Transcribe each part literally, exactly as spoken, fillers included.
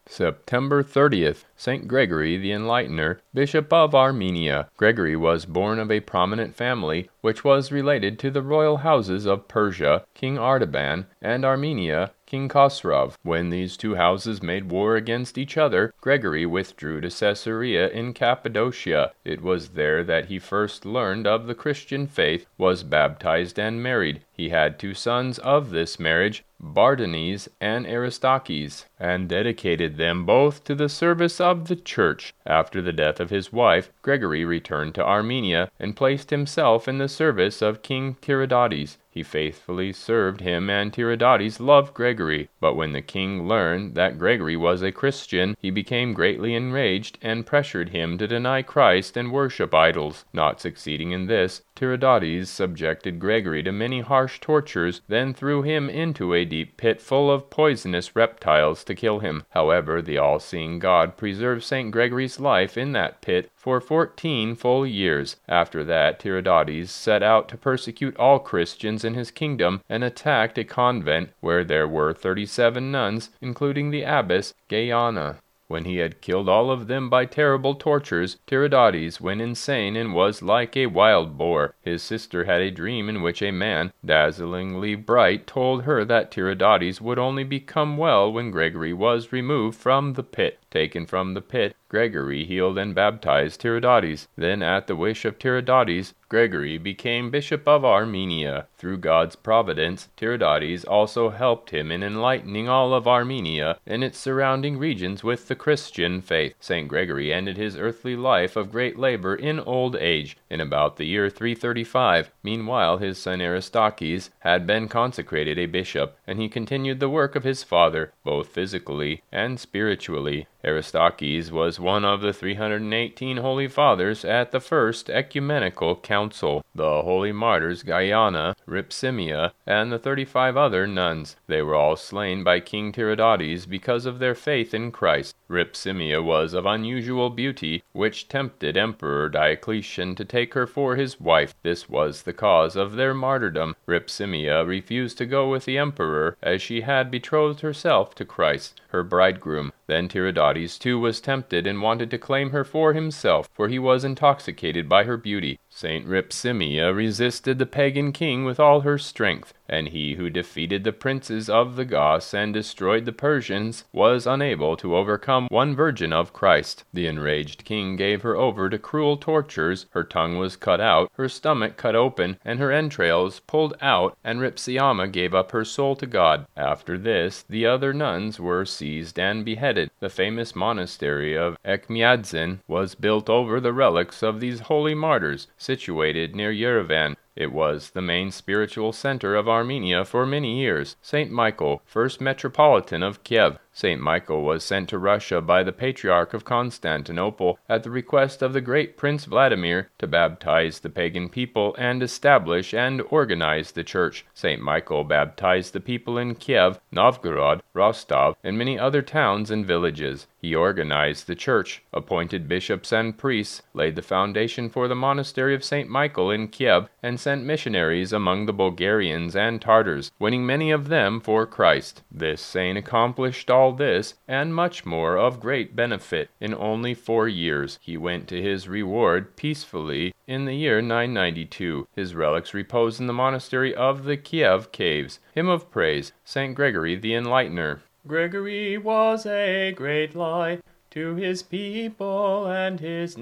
September thirtieth, Saint Gregory the Enlightener, Bishop of Armenia. Gregory was born of a prominent family, which was related to the royal houses of Persia, King Artaban, and Armenia, King Khosrov. When these two houses made war against each other, Gregory withdrew to Caesarea in Cappadocia. It was there that he first learned of the Christian faith, was baptized and married. He had two sons of this marriage, Bardanes and Aristarchus, and dedicated them both to the service of the Church. After the death of his wife, Gregory returned to Armenia and placed himself in the service of King Tiridates. He faithfully served him, and Tiridates loved Gregory. But when the king learned that Gregory was a Christian, he became greatly enraged and pressured him to deny Christ and worship idols. Not succeeding in this, Tiridates subjected Gregory to many harsh tortures, then threw him into a deep pit full of poisonous reptiles to kill him. However, the all-seeing God preserved Saint Gregory's life in that pit for fourteen full years. After that, Tiridates set out to persecute all Christians in his kingdom and attacked a convent where there were thirty-seven nuns, including the abbess Gaiana. When he had killed all of them by terrible tortures, Tiridates went insane and was like a wild boar. His sister had a dream in which a man, dazzlingly bright, told her that Tiridates would only become well when Gregory was removed from the pit. Taken from the pit, Gregory healed and baptized Tiridates. Then, at the wish of Tiridates, Gregory became Bishop of Armenia. Through God's providence, Tiridates also helped him in enlightening all of Armenia and its surrounding regions with the Christian faith. Saint Gregory ended his earthly life of great labor in old age, in about the year three thirty-five. Meanwhile, his son Aristarchus had been consecrated a bishop, and he continued the work of his father, both physically and spiritually. Aristarchus was one of the three hundred eighteen Holy Fathers at the First Ecumenical Council. The holy martyrs Gaiana, Ripsimia, and the thirty-five other nuns. They were all slain by King Tiridates because of their faith in Christ. Ripsimia was of unusual beauty, which tempted Emperor Diocletian to take her for his wife. This was the cause of their martyrdom. Ripsimia refused to go with the emperor, as she had betrothed herself to Christ, her bridegroom. Then Tiridates too was tempted and wanted to claim her for himself, for he was intoxicated by her beauty. Saint Ripsimia resisted the pagan king with all her strength, and he who defeated the princes of the Goths and destroyed the Persians was unable to overcome one virgin of Christ. The enraged king gave her over to cruel tortures. Her tongue was cut out, her stomach cut open, and her entrails pulled out, and Ripsiama gave up her soul to God. After this, the other nuns were seized and beheaded. The famous monastery of Echmiadzin was built over the relics of these holy martyrs, situated near Yerevan. It was the main spiritual center of Armenia for many years. Saint Michael, first Metropolitan of Kiev. Saint Michael was sent to Russia by the Patriarch of Constantinople at the request of the great Prince Vladimir to baptize the pagan people and establish and organize the church. Saint Michael baptized the people in Kiev, Novgorod, Rostov, and many other towns and villages. He organized the church, appointed bishops and priests, laid the foundation for the monastery of Saint Michael in Kiev, and sent missionaries among the Bulgarians and Tartars, winning many of them for Christ. This saint accomplished all this, and much more of great benefit, in only four years. He went to his reward peacefully in the year nine ninety-two. His relics repose in the monastery of the Kiev Caves. Hymn of Praise, Saint Gregory the Enlightener. Gregory was a great light to his people and his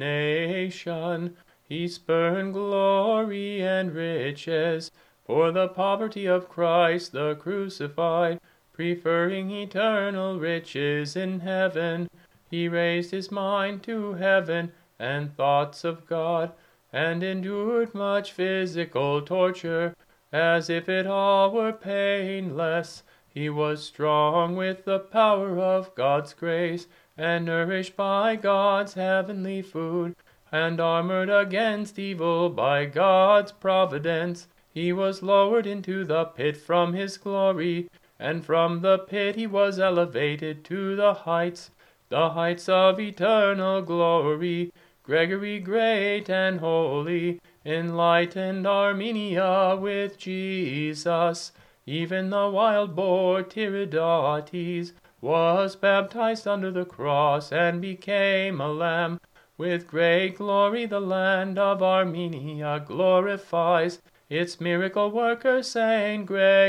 nation. He spurned glory and riches for the poverty of Christ the crucified, preferring eternal riches in heaven. He raised his mind to heaven and thoughts of God, and endured much physical torture, as if it all were painless. He was strong with the power of God's grace, and nourished by God's heavenly food, and armored against evil by God's providence. He was lowered into the pit from his glory, and from the pit he was elevated to the heights, the heights of eternal glory. Gregory great and holy enlightened Armenia with Jesus. Even the wild boar Tiridates was baptized under the cross and became a lamb. With great glory the land of Armenia glorifies its miracle worker Saint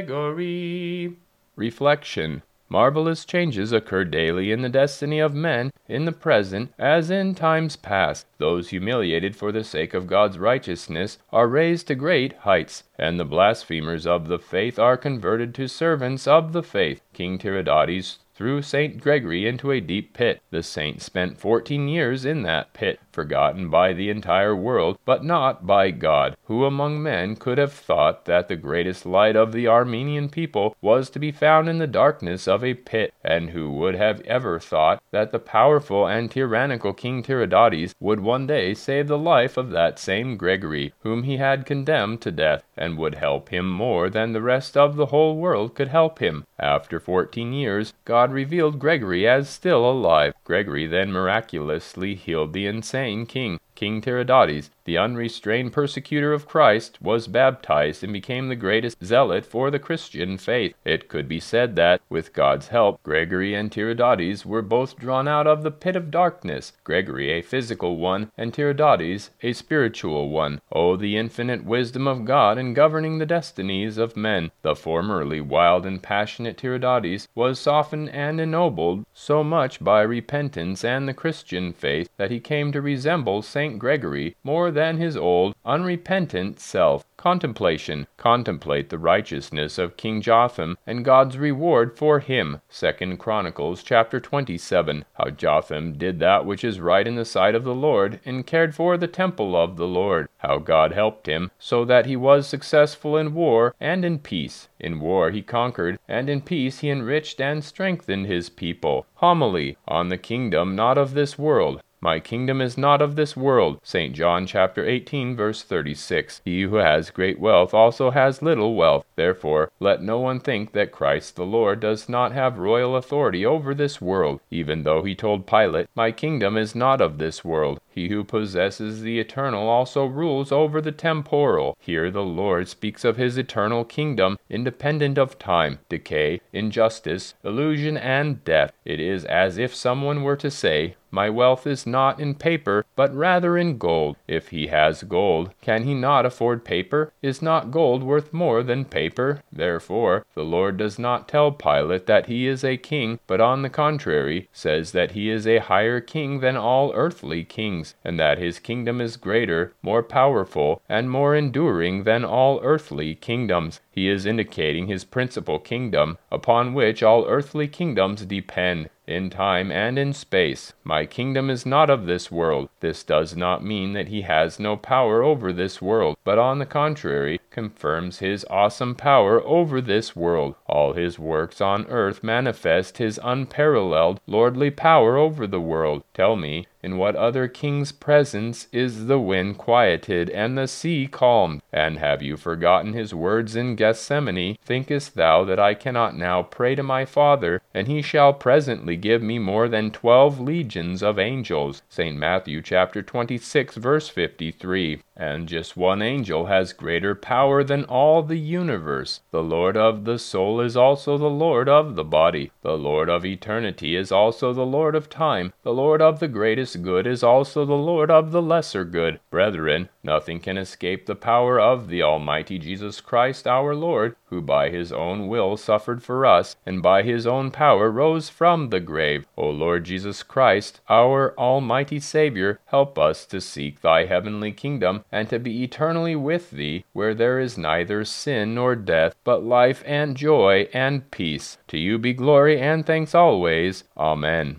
Gregory. Reflection. Marvelous changes occur daily in the destiny of men, in the present as in times past. Those humiliated for the sake of God's righteousness are raised to great heights, and the blasphemers of the faith are converted to servants of the faith. King Tiridates threw Saint Gregory into a deep pit. The saint spent fourteen years in that pit, forgotten by the entire world, but not by God. Who among men could have thought that the greatest light of the Armenian people was to be found in the darkness of a pit? And who would have ever thought that the powerful and tyrannical King Tiridates would one day save the life of that same Gregory, whom he had condemned to death, and would help him more than the rest of the whole world could help him? After fourteen years, God revealed Gregory as still alive. Gregory then miraculously healed the insane king. King Tiridates, the unrestrained persecutor of Christ, was baptized and became the greatest zealot for the Christian faith. It could be said that, with God's help, Gregory and Tiridates were both drawn out of the pit of darkness, Gregory a physical one, and Tiridates a spiritual one. Oh, the infinite wisdom of God in governing the destinies of men! The formerly wild and passionate Tiridates was softened and ennobled so much by repentance and the Christian faith that he came to resemble Saint Gregory more than his old, unrepentant self. Contemplation. Contemplate the righteousness of King Jotham and God's reward for him. Second Chronicles chapter twenty-seven. How Jotham did that which is right in the sight of the Lord, and cared for the temple of the Lord. How God helped him, so that he was successful in war and in peace. In war he conquered, and in peace he enriched and strengthened his people. Homily on the kingdom not of this world. My kingdom is not of this world. Saint John chapter eighteen verse thirty-six. He who has great wealth also has little wealth. Therefore, let no one think that Christ the Lord does not have royal authority over this world, even though he told Pilate, My kingdom is not of this world. He who possesses the eternal also rules over the temporal. Here the Lord speaks of his eternal kingdom, independent of time, decay, injustice, illusion, and death. It is as if someone were to say, My wealth is not in paper, but rather in gold. If he has gold, can he not afford paper? Is not gold worth more than paper? Therefore, the Lord does not tell Pilate that he is a king, but on the contrary, says that he is a higher king than all earthly kings, and that his kingdom is greater, more powerful, and more enduring than all earthly kingdoms. He is indicating his principal kingdom, upon which all earthly kingdoms depend, in time and in space. My kingdom is not of this world. This does not mean that he has no power over this world, but on the contrary, confirms his awesome power over this world. All his works on earth manifest his unparalleled lordly power over the world. Tell me, in what other king's presence is the wind quieted and the sea calmed? And have you forgotten his words in Gethsemane? Thinkest thou that I cannot now pray to my Father, and he shall presently give me more than twelve legions of angels? Saint Matthew chapter twenty-six verse fifty-three. And just one angel has greater power than all the universe. The Lord of the soul is also the Lord of the body. The Lord of eternity is also the Lord of time. The Lord of the greatest good is also the Lord of the lesser good. Brethren, nothing can escape the power of the Almighty Jesus Christ our Lord, who by his own will suffered for us, and by his own power rose from the grave. O Lord Jesus Christ, our almighty Savior, help us to seek thy heavenly kingdom, and to be eternally with thee, where there is neither sin nor death, but life and joy and peace. To you be glory and thanks always. Amen.